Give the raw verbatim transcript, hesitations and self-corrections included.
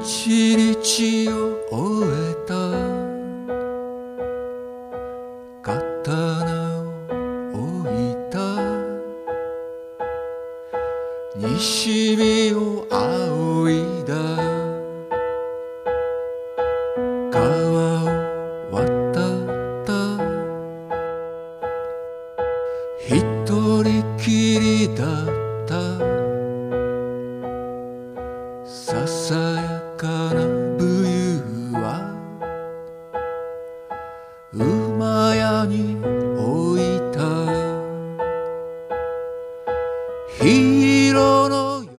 一日を終えた。刀を置いた。西日を仰いだ。川を渡った一人きりだった。ささやかな